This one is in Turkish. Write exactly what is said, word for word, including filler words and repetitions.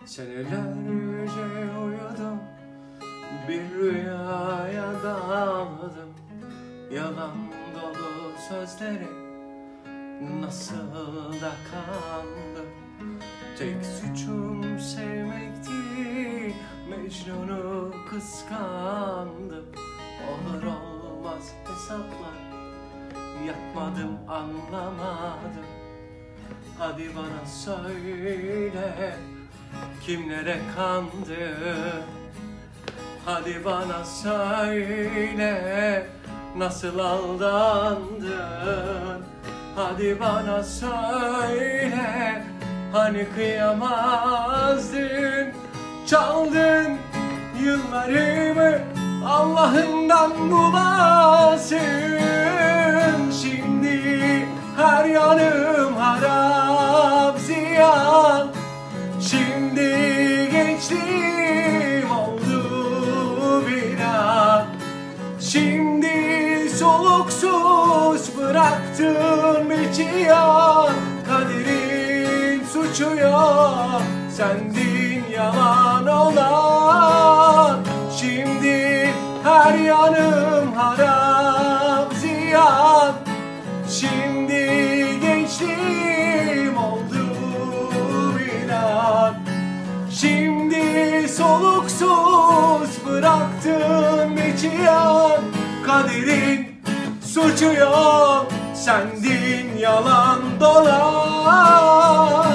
Senelerce uyudum, bir rüyaya daldım. Yalan dolu sözleri nasıl da kandım. Tek suçum sevmekti, Mecnun'u kıskandım. Olur olmaz hesaplar yapmadım, anlamadım. Hadi bana söyle, kimlere kandın? Hadi bana söyle, nasıl aldandın? Hadi bana söyle, hani kıyamazdın? Çaldın yıllarımı, Allah'ından bulasın. Şimdi her yanım harap ziyan. Şimdi gençliğim oldu bir an. Şimdi soluksuz bıraktın bir cihan. Kaderin suçu yok, sendin yalan olan. Şimdi her yanım harap ziyan. Şimdi gençliğim oldu bir an. Şimdi soluksuz bıraktın bir cihan. Kaderin suçu yok, sendin yalan dolan.